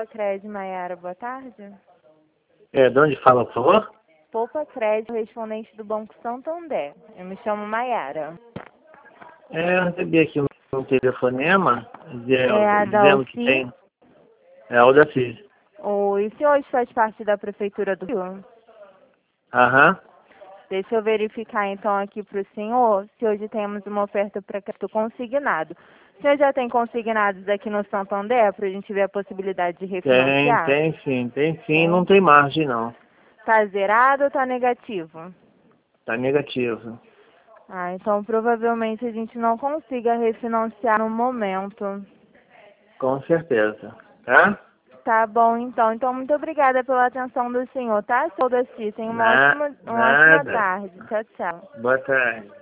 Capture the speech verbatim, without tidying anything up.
Crédito, Maiara, boa tarde. É, de onde fala, por favor? Poupa Crédito, respondente do Banco Santander. Eu me chamo Maiara. É, eu recebi aqui um, um telefonema de- É a dizendo que Dalci. tem... É o da F I S. O senhor hoje faz parte da Prefeitura do Rio? Aham. Deixa eu verificar então aqui para o senhor se hoje temos uma oferta para crédito consignado. O senhor já tem consignados aqui no Santander para a gente ver a possibilidade de Tem, refinanciar? tem sim, tem sim. Tem. Não tem margem, não. Tá zerado ou tá negativo? Tá negativo. Ah, então provavelmente a gente não consiga refinanciar no momento. Com certeza. Tá? Tá bom, então. Então, muito obrigada pela atenção do senhor, tá, seu Daci? Tenha uma Na, ótima, uma ótima nada. tarde. Tchau, tchau. Boa tarde.